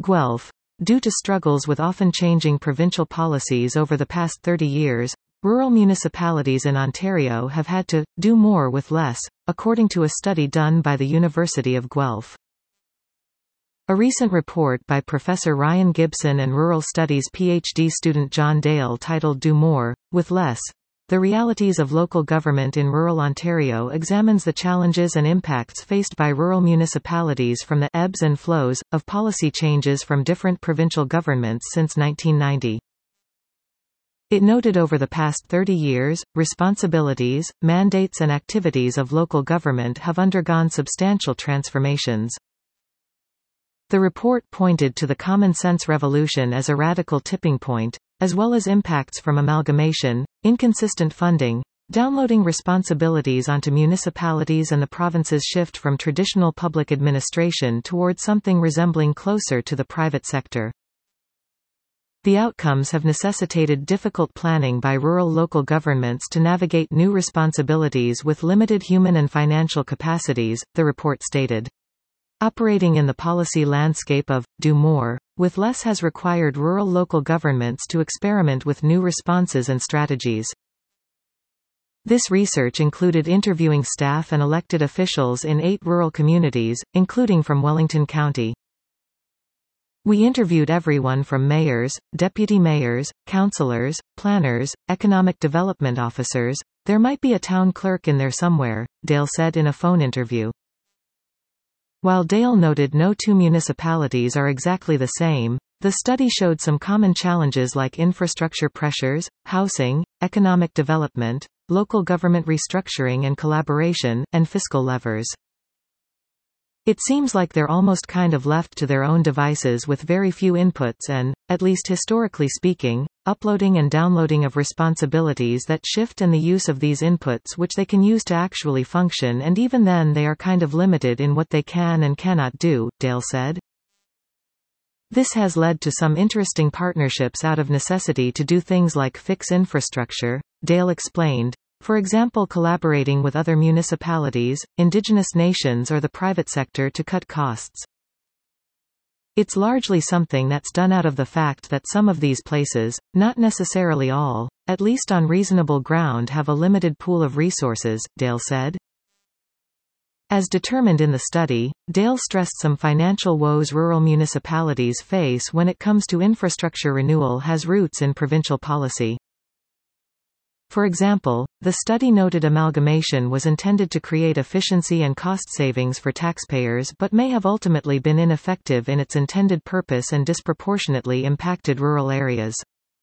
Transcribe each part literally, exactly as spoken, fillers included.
Guelph. Due to struggles with often changing provincial policies over the past thirty years, rural municipalities in Ontario have had to do more with less, according to a study done by the University of Guelph. A recent report by Professor Ryan Gibson and Rural Studies PhD student John Dale titled Do More, with Less: The Realities of Local Government in Rural Ontario examines the challenges and impacts faced by rural municipalities from the ebbs and flows of policy changes from different provincial governments since nineteen ninety. It noted over the past thirty years, responsibilities, mandates and activities of local government have undergone substantial transformations. The report pointed to the common sense revolution as a radical tipping point, as well as impacts from amalgamation, inconsistent funding, downloading responsibilities onto municipalities and the province's shift from traditional public administration towards something resembling closer to the private sector. The outcomes have necessitated difficult planning by rural local governments to navigate new responsibilities with limited human and financial capacities, the report stated. Operating in the policy landscape of do more with less has required rural local governments to experiment with new responses and strategies. This research included interviewing staff and elected officials in eight rural communities, including from Wellington County. We interviewed everyone from mayors, deputy mayors, councillors, planners, economic development officers. There might be a town clerk in there somewhere, Dale said in a phone interview. While Dale noted no two municipalities are exactly the same, the study showed some common challenges like infrastructure pressures, housing, economic development, local government restructuring and collaboration, and fiscal levers. It seems like they're almost kind of left to their own devices with very few inputs and, at least historically speaking, uploading and downloading of responsibilities that shift and the use of these inputs which they can use to actually function, and even then they are kind of limited in what they can and cannot do, Dale said. This has led to some interesting partnerships out of necessity to do things like fix infrastructure, Dale explained. For example, collaborating with other municipalities, indigenous nations or the private sector to cut costs. It's largely something that's done out of the fact that some of these places, not necessarily all, at least on reasonable ground, have a limited pool of resources, Dale said. As determined in the study, Dale stressed some financial woes rural municipalities face when it comes to infrastructure renewal has roots in provincial policy. For example, the study noted amalgamation was intended to create efficiency and cost savings for taxpayers but may have ultimately been ineffective in its intended purpose and disproportionately impacted rural areas.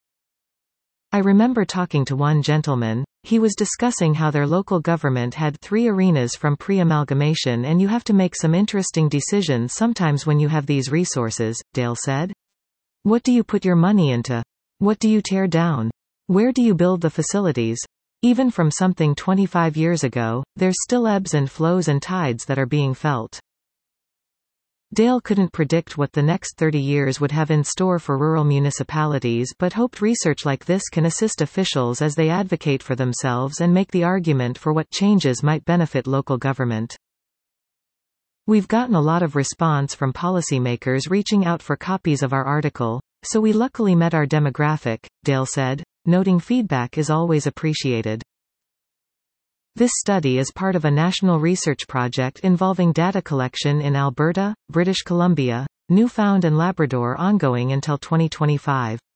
I remember talking to one gentleman. He was discussing how their local government had three arenas from pre-amalgamation, and you have to make some interesting decisions sometimes when you have these resources, Dale said. What do you put your money into? What do you tear down? Where do you build the facilities? Even from something twenty-five years ago, there's still ebbs and flows and tides that are being felt. Dale couldn't predict what the next thirty years would have in store for rural municipalities, but hoped research like this can assist officials as they advocate for themselves and make the argument for what changes might benefit local government. We've gotten a lot of response from policymakers reaching out for copies of our article, so we luckily met our demographic, Dale said, noting feedback is always appreciated. This study is part of a national research project involving data collection in Alberta, British Columbia, Newfoundland and Labrador ongoing until twenty twenty-five.